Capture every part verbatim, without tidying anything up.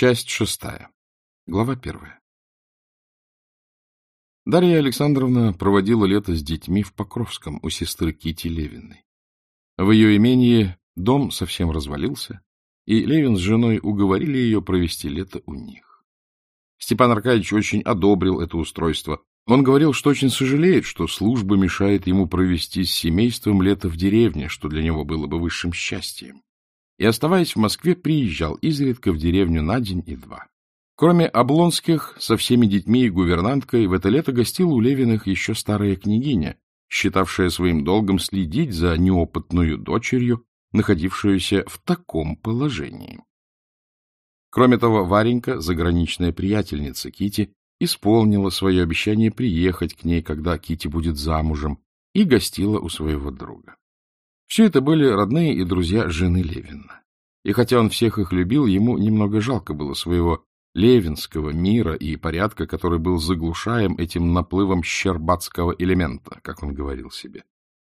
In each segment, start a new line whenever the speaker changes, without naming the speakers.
Часть шестая. Глава первая. Дарья Александровна проводила лето с детьми в Покровском у сестры Кити Левиной. В ее имении дом совсем развалился, и Левин с женой уговорили ее провести лето у них. Степан Аркадьевич очень одобрил это устройство. Он говорил, что очень сожалеет, что служба мешает ему провести с семейством лето в деревне, что для него было бы высшим счастьем. И, оставаясь в Москве, приезжал изредка в деревню на день и два. Кроме Облонских, со всеми детьми и гувернанткой, в это лето гостила у Левиных еще старая княгиня, считавшая своим долгом следить за неопытную дочерью, находившуюся в таком положении. Кроме того, Варенька, заграничная приятельница Кити, исполнила свое обещание приехать к ней, когда Кити будет замужем, и гостила у своего друга. Все это были родные и друзья жены Левина. И хотя он всех их любил, ему немного жалко было своего левинского мира и порядка, который был заглушаем этим наплывом щербатского элемента, как он говорил себе.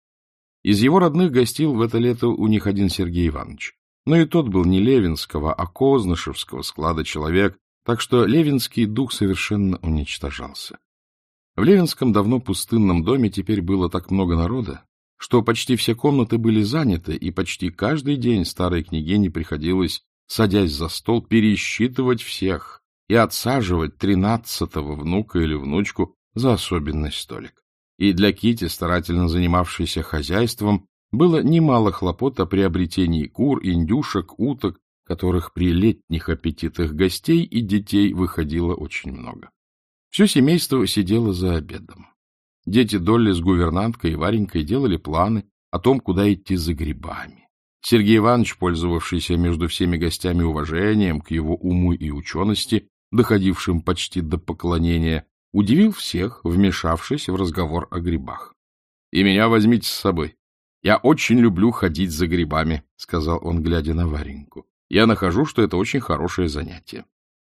Из его родных гостил в это лето у них один Сергей Иванович. Но и тот был не левинского, а кознышевского склада человек, так что левинский дух совершенно уничтожался. В левинском давно пустынном доме теперь было так много народа, что почти все комнаты были заняты, и почти каждый день старой княгине приходилось, садясь за стол, пересчитывать всех и отсаживать тринадцатого внука или внучку за особенный столик. И для Кити, старательно занимавшейся хозяйством, было немало хлопот о приобретении кур, индюшек, уток, которых при летних аппетитах гостей и детей выходило очень много. Все семейство сидело за обедом. Дети Долли с гувернанткой и Варенькой делали планы о том, куда идти за грибами. Сергей Иванович, пользовавшийся между всеми гостями уважением к его уму и учености, доходившим почти до поклонения, удивил всех, вмешавшись в разговор о грибах. — И меня возьмите с собой. Я очень люблю ходить за грибами, — сказал он, глядя на Вареньку. — Я нахожу, что это очень хорошее занятие.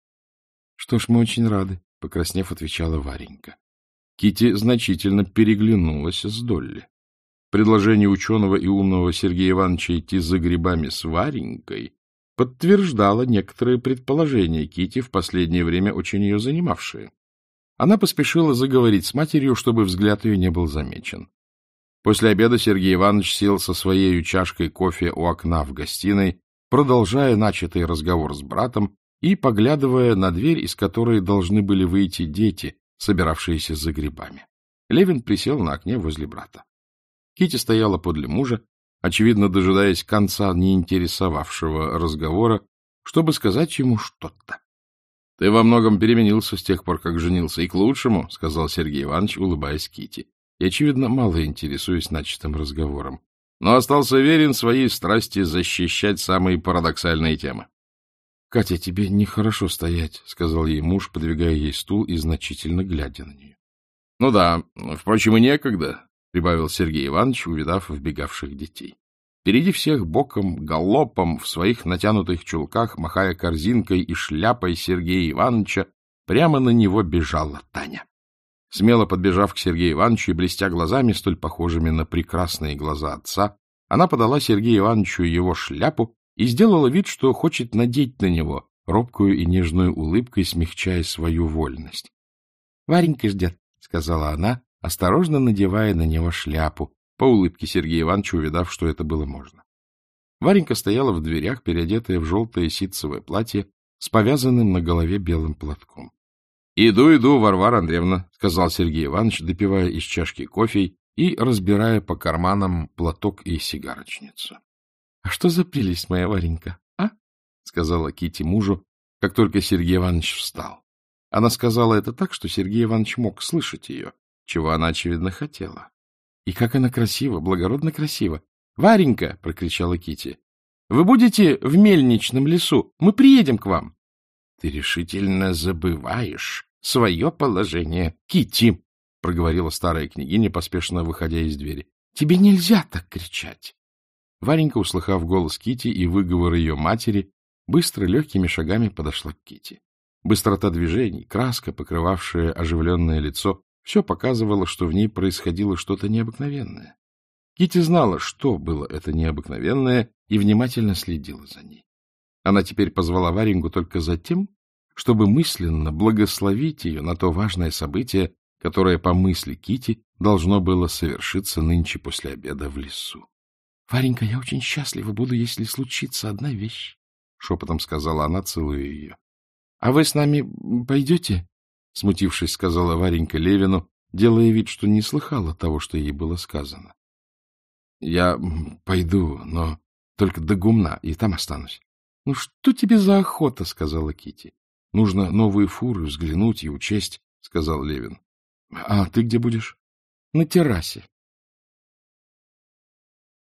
— Что ж, мы очень рады, — покраснев, отвечала Варенька. Кити значительно переглянулась с Долли. Предложение ученого и умного Сергея Ивановича идти за грибами с Варенькой подтверждало некоторые предположения Кити, в последнее время очень ее занимавшие. Она поспешила заговорить с матерью, чтобы взгляд ее не был замечен. После обеда Сергей Иванович сел со своей чашкой кофе у окна в гостиной, продолжая начатый разговор с братом и поглядывая на дверь, из которой должны были выйти дети, собиравшиеся за грибами. Левин присел на окне возле брата. Кити стояла подле мужа, очевидно, дожидаясь конца неинтересовавшего разговора, чтобы сказать ему что-то. — Ты во многом переменился с тех пор, как женился, и к лучшему, — сказал Сергей Иванович, улыбаясь Кити, и, очевидно, мало интересуясь начатым разговором, но остался верен своей страсти защищать самые парадоксальные темы. — Катя, тебе нехорошо стоять, — сказал ей муж, подвигая ей стул и значительно глядя на нее. — Ну да, впрочем, и некогда, — прибавил Сергей Иванович, увидав вбегавших детей. Впереди всех боком, галопом, в своих натянутых чулках, махая корзинкой и шляпой Сергея Ивановича, прямо на него бежала Таня. Смело подбежав к Сергею Ивановичу и блестя глазами, столь похожими на прекрасные глаза отца, она подала Сергею Ивановичу его шляпу и сделала вид, что хочет надеть на него, робкую и нежную улыбкой смягчая свою вольность. — Варенька ждет, — сказала она, осторожно надевая на него шляпу, по улыбке Сергея Ивановича, увидав, что это было можно. Варенька стояла в дверях, переодетая в желтое ситцевое платье с повязанным на голове белым платком. — Иду, иду, Варвара Андреевна, — сказал Сергей Иванович, допивая из чашки кофе и разбирая по карманам платок и сигарочницу. — А что за прелесть моя, Варенька, а? — сказала Кити мужу, как только Сергей Иванович встал. Она сказала это так, что Сергей Иванович мог слышать ее, чего она, очевидно, хотела. — И как она красива, благородно красива! — Варенька! — прокричала Кити. — Вы будете в мельничном лесу? Мы приедем к вам. — Ты решительно забываешь свое положение, Кити! — проговорила старая княгиня, поспешно выходя из двери. — Тебе нельзя так кричать! Варенька, услыхав голос Кити и выговор ее матери, быстро легкими шагами подошла к Кити. Быстрота движений, краска, покрывавшая оживленное лицо, все показывало, что в ней происходило что-то необыкновенное. Кити знала, что было это необыкновенное, и внимательно следила за ней. Она теперь позвала Вареньку только за тем, чтобы мысленно благословить ее на то важное событие, которое, по мысли Кити, должно было совершиться нынче после обеда в лесу. — Варенька, я очень счастлива буду, если случится одна вещь, — шепотом сказала она, целуя ее. — А вы с нами пойдете? — смутившись, сказала Варенька Левину, делая вид, что не слыхала того, что ей было сказано. — Я пойду, но только до гумна, и там останусь. — Ну что тебе за охота? — сказала Кити. — Нужно новые фуры взглянуть и учесть, — сказал Левин. — А ты где будешь? — На террасе.